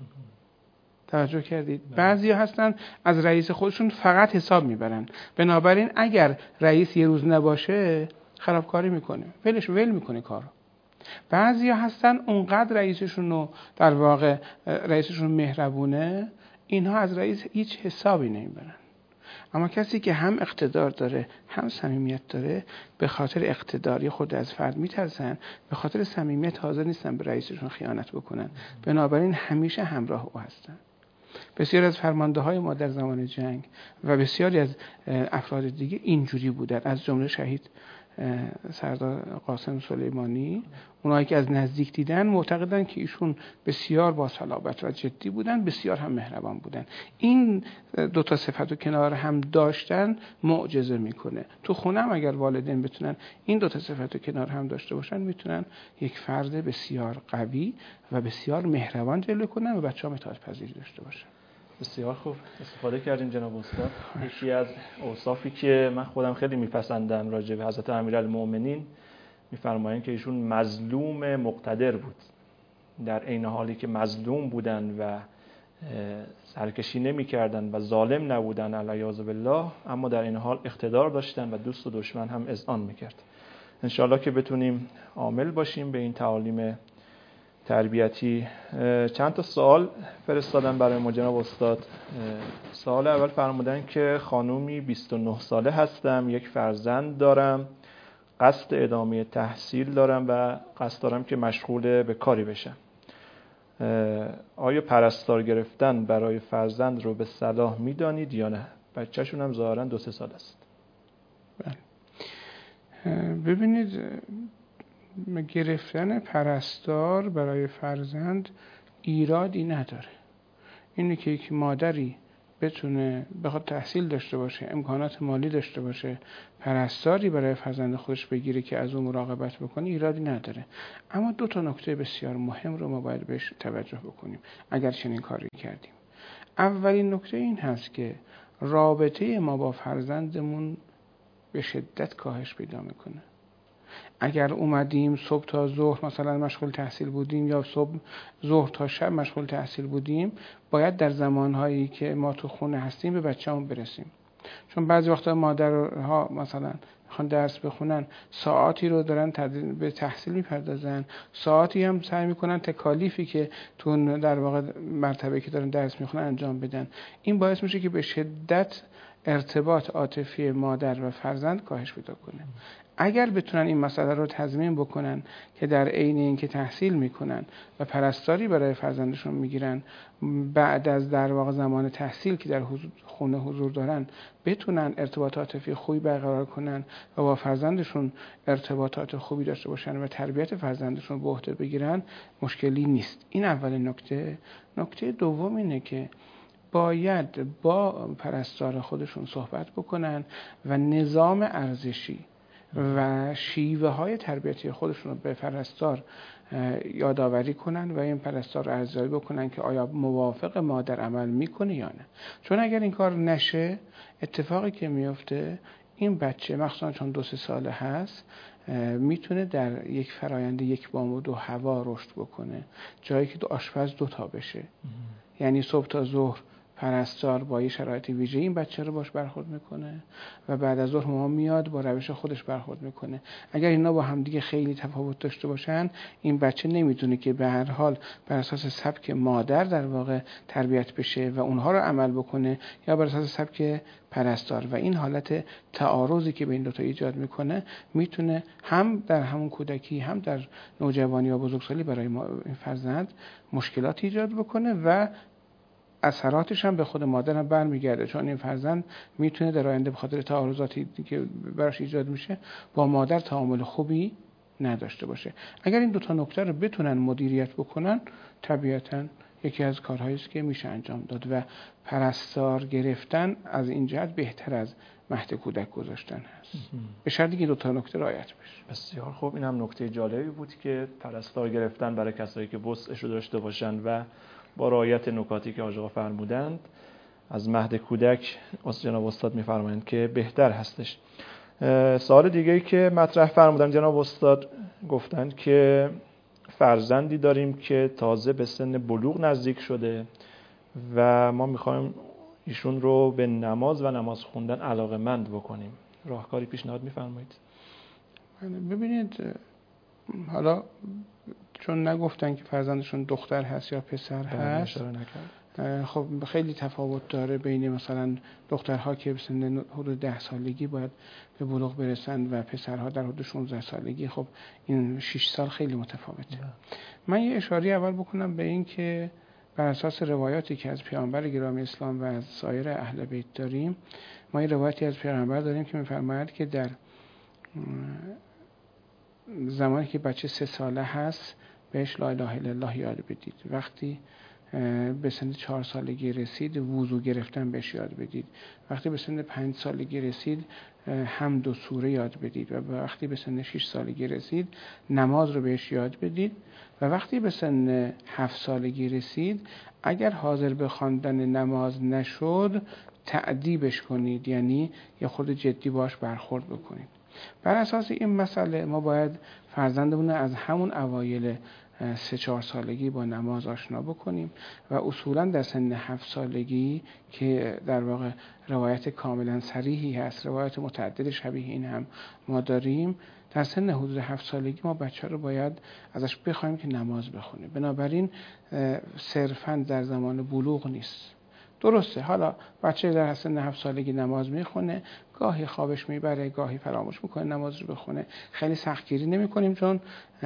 توجه کردید؟ بعضی هستن از رئیس خودشون فقط حساب میبرن، بنابراین اگر رئیس یه روز نباشه خرابکاری میکنه، ولش ول میکنه کارو. بعضی هستن اونقدر رئیسشون رو در واقع رئیسشون مهربونه، اینها از رئیس هیچ حسابی نمیبرن. اما کسی که هم اقتدار داره هم صمیمیت داره، به خاطر اقتداری خود از فرد میترسن، به خاطر صمیمیت حاضر نیستن به رئیسشون خیانت بکنن، بنابراین همیشه همراه او هستن. بسیار از فرمانده های ما در زمان جنگ و بسیاری از افراد دیگه اینجوری بودن، از جمله شهید سردار قاسم سلیمانی. اونایی که از نزدیک دیدن معتقدن که ایشون بسیار با صلابت و جدی بودن، بسیار هم مهربان بودن. این دو تا صفت رو کنار هم داشتن معجزه میکنه. تو خونه هم اگر والدین بتونن این دو تا صفت رو کنار هم داشته باشن، میتونن یک فرد بسیار قوی و بسیار مهربان جلوه کنن و بچه‌ها اطاعت پذیری داشته باشن. بسیار خوب استفاده کردین جناب استاد. یکی از اوصافی که من خودم خیلی میپسندم راجع به حضرت امیرالمومنین، میفرمایند که ایشون مظلوم مقتدر بود. در عین حالی که مظلوم بودن و سرکشی نمی کردن و ظالم نبودن علیاذ بالله، اما در این حال اقتدار داشتن و دوست و دشمن هم اذعان میکرد. انشاءالله که بتونیم عامل باشیم به این تعالیم تربیتی. چند تا سوال فرستادن برای ما جناب استاد. سوال اول فرمودن که خانومی بیست و نه ساله هستم، یک فرزند دارم، قصد ادامه تحصیل دارم و قصد دارم که مشغول به کاری بشم. آیا پرستار گرفتن برای فرزند رو به صلاح میدانید یا نه؟ بچه‌شون هم ظاهراً دو سه سال است. بله. ببینید، گرفتن پرستار برای فرزند ایرادی نداره. اینه که یک مادری بتونه بخواد تحصیل داشته باشه، امکانات مالی داشته باشه، پرستاری برای فرزند خودش بگیره که از اون مراقبت بکنه، ایرادی نداره. اما دو تا نکته بسیار مهم رو ما باید بهش توجه بکنیم اگر چنین کاری کردیم. اولین نکته این هست که رابطه ما با فرزندمون به شدت کاهش پیدا میکنه. اگر اومدیم صبح تا ظهر مثلا مشغول تحصیل بودیم یا صبح ظهر تا شب مشغول تحصیل بودیم، باید در زمانهایی که ما تو خونه هستیم به بچه‌مون برسیم. چون بعضی وقتا مادرها مثلا میخوان درس بخونن، ساعاتی رو دارن به تحصیل میپردازن، ساعاتی هم سعی میکنن تکالیفی که تو در واقع مرتبه که دارن درس میخونن انجام بدن. این باعث میشه که به شدت ارتباط عاطفی مادر و فرزند کاهش پیدا کنه. اگر بتونن این مسئله رو تضمین بکنن که در عین اینکه تحصیل میکنن و پرستاری برای فرزندشون میگیرن، بعد از در واقع زمان تحصیل که در خونه حضور دارن بتونن ارتباطات عاطفی خوبی برقرار کنن و با فرزندشون ارتباطات خوبی داشته باشن و تربیت فرزندشون به عهده بگیرن، مشکلی نیست. این اولین نکته. نکته دوم اینه که باید با پرستار خودشون صحبت بکنن و نظام ارزشی و شیوه های تربیتی خودشون رو به پرستار یادآوری کنن و این پرستار ارزیابی بکنن که آیا موافق مادر عمل میکنه یا نه. چون اگر این کار نشه، اتفاقی که میفته این بچه مخصوصا چون دو سه ساله هست میتونه در یک فرایند یک بام و دو هوا رشد بکنه، جایی که دو آشپز دو تا بشه. یعنی صبح تا ظهر پرستار با یه شرایط ویژه این بچه رو باش برخورد میکنه و بعد از ظهر مامان میاد با روش خودش برخورد میکنه. اگر اینا با هم دیگه خیلی تفاوت داشته باشن، این بچه نمیتونه که به هر حال بر اساس سبک مادر در واقع تربیت بشه و اونها رو عمل بکنه یا بر اساس سبک پرستار، و این حالت تعارضی که بین دو تا ایجاد میکنه میتونه هم در همون کودکی هم در نوجوانی و بزرگسالی برای این فرزند مشکلات ایجاد بکنه و اثراتش هم به خود مادر هم برمیگرده. چون این فرزند میتونه در آینده به خاطر تعارضاتی که براش ایجاد میشه با مادر تعامل خوبی نداشته باشه. اگر این دو تا نکته رو بتونن مدیریت بکنن، طبیعتاً یکی از کارهایی است که میشه انجام داد و پرستار گرفتن از این جهت بهتر از مهد کودک گذاشتن هست، به شرطی که دو تا نکته رعایت بشه. بسیار خوب. این هم نکته جالبی بود که پرستار گرفتن برای کسایی که وسعش رو داشته باشن و با رعایت نکاتی که آقا فرمودند از مهد کودک جناب استاد میفرمایند که بهتر هستش. سوال دیگه‌ای که مطرح فرمودن جناب استاد، گفتند که فرزندی داریم که تازه به سن بلوغ نزدیک شده و ما میخوایم ایشون رو به نماز و نماز خوندن علاقه‌مند بکنیم. راهکاری پیشنهاد میفرمایید؟ ببینید، حالا چون نگفتن که فرزندشون دختر هست یا پسر هست، خب خیلی تفاوت داره بین مثلا دخترها که به سن حدود ده سالگی باید به بلوغ برسن و پسرها در حدود شانزده سالگی. خب این شش سال خیلی متفاوته. من یه اشاره اول بکنم به این که بر اساس روایاتی که از پیامبر گرامی اسلام و از سایر اهل بیت داریم، ما یه روایتی از پیامبر داریم که می‌فرماید که در زمانی که بچه سه ساله هست بهش لا اله الا الله یاد بدید. وقتی به سن چهار سالگی رسید وضو گرفتن بهش یاد بدید. وقتی به سن پنج سالگی رسید حمد و سوره یاد بدید و وقتی به سن شش سالگی رسید نماز رو بهش یاد بدید و وقتی به سن هفت سالگی رسید اگر حاضر به خواندن نماز نشد تأدیبش کنید، یعنی یه خود جدی باش برخورد بکنید. بر اساس این مسئله ما باید فرزندمون از همون اوایل سه چهار سالگی با نماز آشنا بکنیم و اصولا در سن هفت سالگی که در واقع روایت کاملا صریحی هست، روایت متعدد شبیه این هم ما داریم، در سن حدود هفت سالگی ما بچه رو باید ازش بخوایم که نماز بخونه. بنابراین صرفاً در زمان بلوغ نیست. درسته حالا بچه در سن هفت سالگی نماز میخونه، گاهی خوابش میبره، گاهی فراموش میکنه نماز رو بخونه، خیلی سختگیری نمی کنیم چون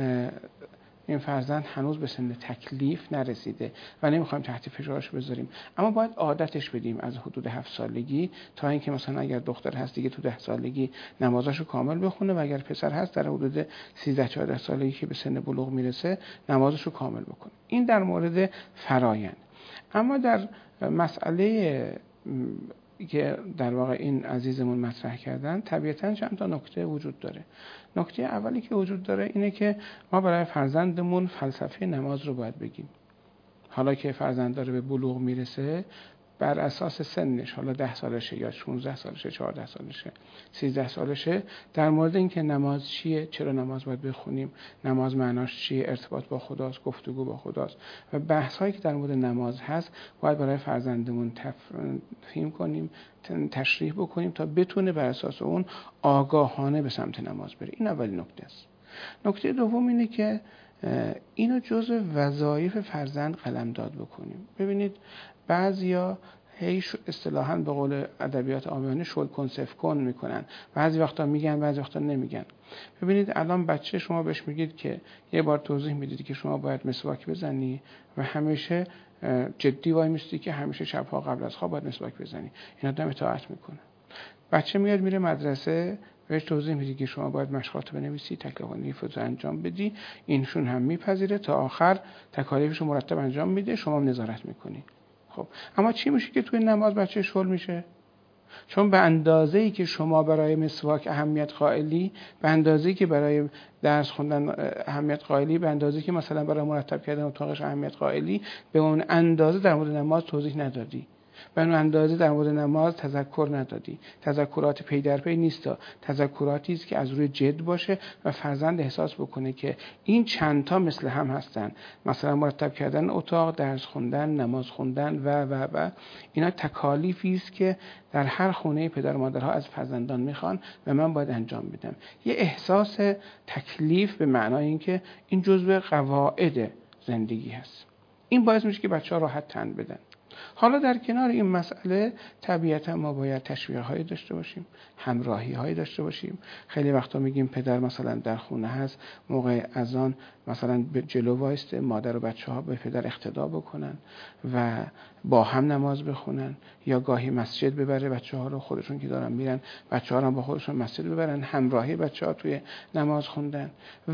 این فرزند هنوز به سن تکلیف نرسیده و نمیخوایم تحت فشارش بذاریم، اما باید عادتش بدیم از حدود هفت سالگی تا اینکه مثلا اگر دختر هست دیگه تو ده سالگی نمازاشو کامل بخونه و اگر پسر هست در حدود سیزده چهارده سالگی که به سن بلوغ میرسه نمازشو کامل بکنه. این در مورد فرایند. اما در مسئله که در واقع این عزیزمون مطرح کردن طبیعتاً چند تا نکته وجود داره. نکته اولی که وجود داره اینه که ما برای فرزندمون فلسفه نماز رو باید بگیم. حالا که فرزند داره به بلوغ میرسه، بر اساس سنش، حالا ده سالشه یا شانزده سالشه، چهارده سالشه، سیزده سالشه، در مورد اینکه نماز چیه، چرا نماز باید بخونیم، نماز معناش چیه، ارتباط با خداست، گفتگو با خداست و بحث هایی که در مورد نماز هست باید برای فرزندمون تفهیم کنیم، تشریح بکنیم تا بتونه بر اساس اون آگاهانه به سمت نماز بره. این اولی نکته است. نکته دوم اینه که اینو جزء وظایف فرزند قلمداد بکنیم. ببینید بعضیا هی اصطلاحاً به قول ادبیات عامیانه شل کن صف کن میکنن، بعضی وقتا میگن بعضی وقتا نمیگن. ببینید الان بچه شما بهش میگید که یه بار توضیح میدید که شما باید مسواک بزنی و همیشه جدی وای میستی که همیشه شبها قبل از خواب باید مسواک بزنی، این آدم اطاعت میکنه. بچه میاد میره مدرسه، بهش توضیح میدی که شما باید مشقات بنویسی، تکلیف رو انجام بدی، اینشون هم میپذیره، تا آخر تکالیفش رو مرتب انجام میده، شما هم نظارت میکنی. خب اما چی میشه که توی نماز بچه شل میشه؟ چون به اندازه‌ای که شما برای مسواک اهمیت قائلی، به اندازه‌ای که برای درس خوندن اهمیت قائلی، به اندازه‌ای که مثلا برای مرتب کردن اتاقش اهمیت قائلی، به اون اندازه در مورد نماز توضیح ندادی. به اون اندازه در مورد نماز تذکر ندادی. تذکرات پی در پی نیست، تذکراتی است که از روی جد باشه و فرزند احساس بکنه که این چند تا مثل هم هستن. مثلا مرتب کردن اتاق، درس خوندن، نماز خوندن و و و اینا تکالیفی است که در هر خونه پدر و مادرها از فرزندان میخوان و من باید انجام بدم. یه احساس تکلیف به معنای اینکه این جزء قواعد زندگی هست. این باعث میشه که بچه‌ها راحت تن بدن. حالا در کنار این مسئله طبیعتا ما باید تشویق هایی داشته باشیم، همراهی هایی داشته باشیم. خیلی وقتا میگیم پدر مثلا در خونه هست، موقع اذان مثلا به جلو وایسته، مادر و بچه ها به پدر اقتدا بکنن و با هم نماز بخونن، یا گاهی مسجد ببره بچه ها رو، خودشون که دارن میرن بچه ها رو با خودشون مسجد ببرن، همراهی بچه ها توی نماز خوندن.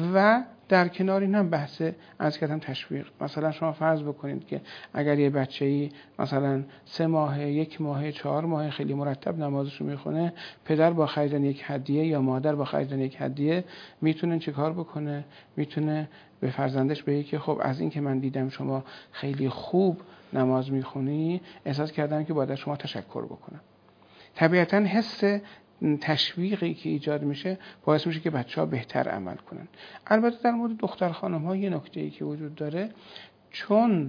و در کنار این هم بحث از کردم تشویق. مثلا شما فرض بکنید که اگر یه بچه‌ای مثلا سه ماهه، یک ماهه، چهار ماهه خیلی مرتب نمازش رو میخونه، پدر با خریدن یک هدیه یا مادر با خریدن یک هدیه میتونه چه کار بکنه؟ میتونه به فرزندش بگه که خب از این که من دیدم شما خیلی خوب نماز میخونی، احساس کردم که باید از شما تشکر بکنم. طبیعتاً حس تشویقی که ایجاد میشه باعث میشه که بچه‌ها بهتر عمل کنن. البته در مورد دختر خانم ها یه نکته‌ای که وجود داره، چون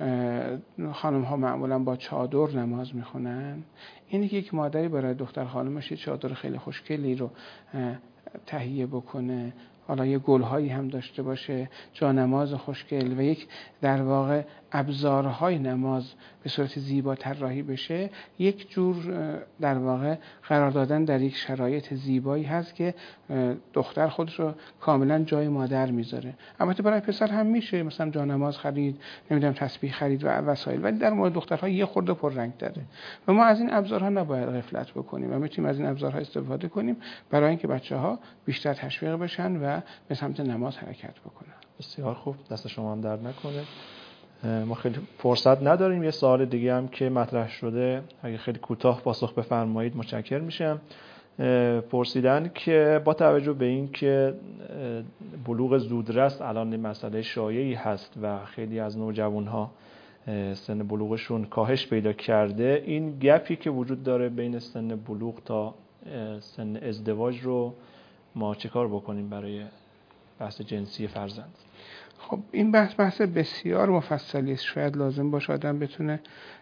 خانم ها معمولا با چادر نماز میخونن، اینی که یک مادری برای دختر خانمش یه چادر خیلی خوشگلی رو تهیه بکنه، حالا یه گل‌هایی هم داشته باشه، جا نماز خوشگل و یک در واقع ابزارهای نماز به صورت زیبا طراحی بشه، یک جور در واقع قرار دادن در یک شرایط زیبایی هست که دختر خودش رو کاملا جای مادر میذاره. البته برای پسر هم میشه، مثلا جا نماز خرید، نمیدونم تسبیح خرید و وسایل، ولی در مورد دخترها یه خورده پررنگ تره و ما از این ابزارها نباید غفلت بکنیم و میتونیم از این ابزارها استفاده کنیم برای اینکه بچه‌ها بیشتر تشویق بشن و به سمت نماز حرکت بکنن. بسیار خوب، دست شما هم درد نکنه. ما خیلی فرصت نداریم. یه سوال دیگه هم که مطرح شده اگه خیلی کوتاه پاسخ بفرمایید متشکرم میشم. پرسیدن که با توجه به این که بلوغ زودرس الان مسئله شایعی هست و خیلی از نوجوانها سن بلوغشون کاهش پیدا کرده، این گپی که وجود داره بین سن بلوغ تا سن ازدواج رو ما چه کار بکنیم برای بحث جنسی فرزند؟ خب این بحث بحث بسیار مفصلی است، شاید لازم باشه آدم بتونه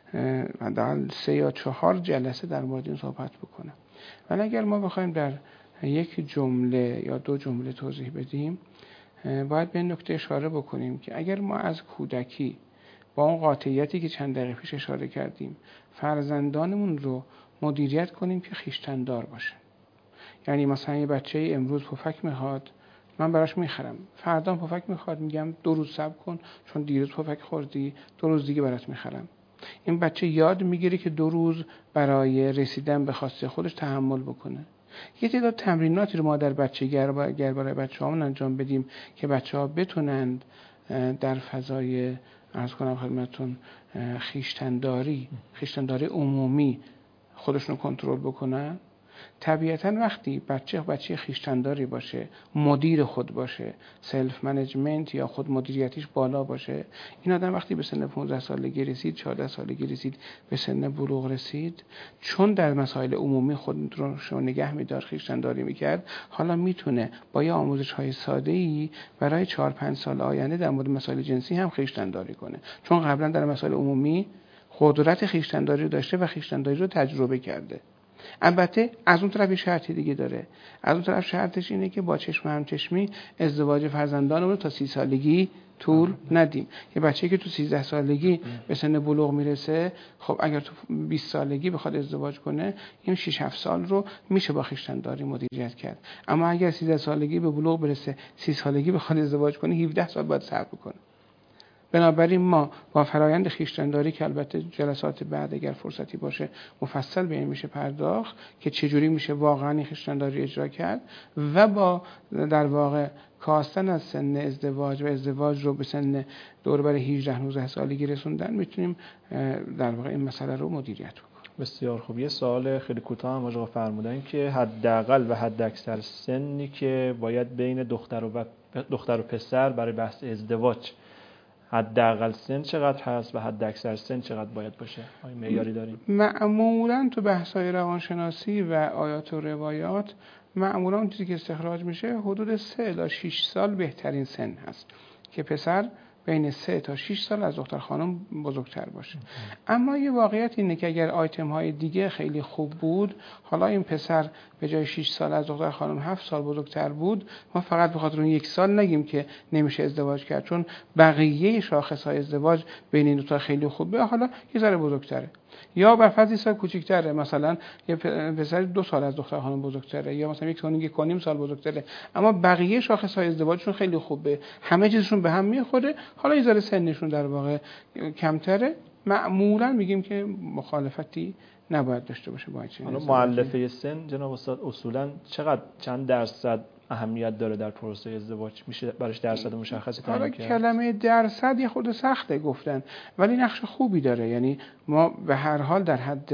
حداقل سه یا چهار جلسه در مورد این صحبت بکنه. ولی اگر ما بخوایم در یک جمله یا دو جمله توضیح بدیم، باید به این نکته اشاره بکنیم که اگر ما از کودکی با اون قاطعیتی که چند دقیقه پیش اشاره کردیم فرزندانمون رو مدیریت کنیم که خویشتن‌دار باشن، یعنی مثلا یه بچه امروز پفک میخواد، من براش میخرم، فردا پفک میخواد میگم دو روز صبر کن چون دیروز پفک خوردی، دو روز دیگه برات میخرم. این بچه یاد میگیره که دو روز برای رسیدن به خواسته خودش تحمل بکنه. یه تعداد تمریناتی رو ما در بچگی اگر برای بچه‌هامون انجام بدیم که بچه‌ها بتونند در فضای عرض کنم خدمتتون خویشتن‌داری خویشتن‌داری عمومی خودشون رو کنترل بکنن، طبیعتاً وقتی بچه بچه خویشتن‌داری باشه، مدیر خود باشه، سلف منیجمنت یا خود مدیریتیش بالا باشه، این آدم وقتی به سن پانزده سالگی رسید، چهارده سالگی رسید، به سن بلوغ رسید، چون در مسائل عمومی خود رو نگه می‌داشت، خویشتن‌داری می‌کرد، حالا میتونه با یه آموزش‌های ساده‌ای برای چهار پنج سال آینده در مورد مسائل جنسی هم خویشتن‌داری کنه، چون قبلا در مسائل عمومی قدرت خویشتن‌داری رو داشته و خویشتن‌داری رو تجربه کرده. البته از اون طرف یه شرطی دیگه داره. از اون طرف شرطش اینه که با چشم همچشمی ازدواج فرزندانمون رو تا سی سالگی طول ندیم. یه بچه‌ای که تو سیزده سالگی به سن بلوغ میرسه، خب اگر تو بیست سالگی بخواد ازدواج کنه، این شش هفت سال رو میشه با خویشتن‌داری مدیریت کرد. اما اگر سیزده سالگی به بلوغ برسه، سی سالگی بخواد ازدواج کنه، هفده سال باید صبر کنه. بنابراین ما با فرایند خویشتن‌داری که البته جلسات بعد اگر فرصتی باشه مفصل به این میشه پرداخت که چجوری میشه واقعا خویشتن‌داری اجرا کرد، و با در واقع کاستن از سن ازدواج و ازدواج رو به سن دور بر هجده نوزده سالگی رسوندن، میتونیم در واقع این مسئله رو مدیریت کنیم. بسیار خوب. یه سوال خیلی کوتاه هم آقا فرمودن که حداقل و حداکثر سنی که باید بین دختر و دختر و پسر برای بحث ازدواج، حداقل سن چقدر هست و حداکثر سن چقدر باید باشه؟ آیا معیاری داریم؟ معمولاً تو بحث‌های روانشناسی و آیات و روایات معمولاً اون چیزی که استخراج میشه حدود سه الی شش سال بهترین سن هست که پسر بین سه تا شش سال از دختر خانم بزرگتر باشه. اما یه واقعیت اینه که اگر آیتم های دیگه خیلی خوب بود، حالا این پسر به جای شش سال از دختر خانم هفت سال بزرگتر بود، ما فقط به خاطر اون یک سال نگیم که نمیشه ازدواج کرد، چون بقیه شاخص های ازدواج بین این دو تا خیلی خوبه، حالا یه ذره بزرگتره. یا بر فرض سال کوچیک‌تره، مثلا یه پسر دو سال از دختر خانم بزرگتره، یا مثلا یک سال یک و نیم سال بزرگتره، اما بقیه شاخص‌های ازدواجشون خیلی خوبه، همه چیزشون به هم میخوره، حالا یه ذره سنشون در واقع کمتره، معمولا میگیم که مخالفتی نباید داشته باشه با این. حالا مؤلفه سن جناب استاد اصولا چقدر چند درصد اهمیت داره در پروسه ازدواج؟ میشه براش درصد مشخصی تعیین کرد؟ کلمه درصد یه خود سخته گفتن، ولی نقش خوبی داره. یعنی ما به هر حال در حد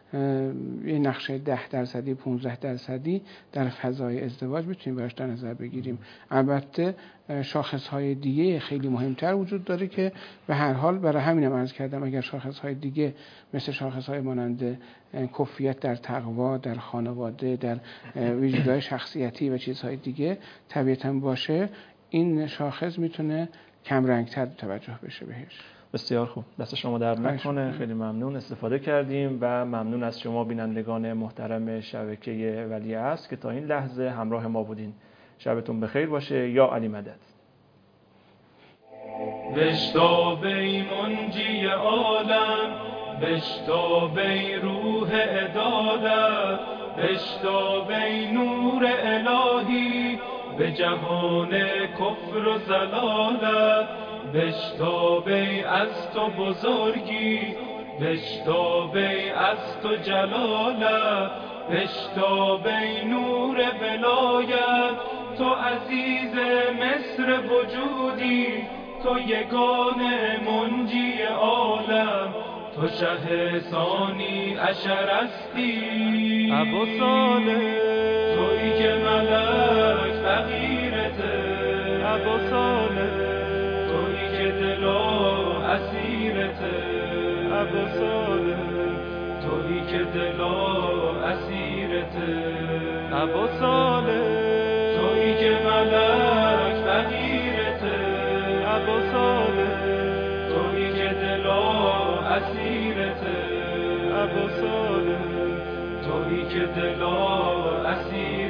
یه نقشه ده درصدی پانزده درصدی در فضای ازدواج میتونیم براش در نظر بگیریم. البته شاخصهای دیگه خیلی مهمتر وجود داره که به هر حال برای همینم عرض کردم اگر شاخصهای دیگه مثل شاخصهای مانند کفیت در تقوا، در خانواده، در وجودهای شخصیتی و چیزهای دیگه طبیعتاً باشه، این شاخص میتونه کم رنگتر توجه بشه بهش. بسیار خوب، دست شما درد نکنه، خیلی ممنون، استفاده کردیم و ممنون از شما بینندگان محترم شبکه ولیعصر که تا این لحظه همراه ما بودین. شبتون بخیر باشه. یا علی مدد. بشتاب ای منجی عالم، بشتاب ای روح عدالت، بشتاب ای نور الهی به جهان کفر و ضلالت، بشتاب ای از تو بزرگی، بشتاب ای از تو جلالت، بشتاب ای نور ولایت، تو عزیز مصر وجودی، تو یگانه منجی عالم، تو شه ثانی عشر هستی، ابو صالح تویی که ملک فقیرته، ابو صالح تویی که دلا اسیرته، ابو صالح تویی که دلا اسیرته، ابو صالح تویی که ملک فقیرته، ابا صالح تویی که دلا اسیرته ابا صالح تویی که دلا اسیرته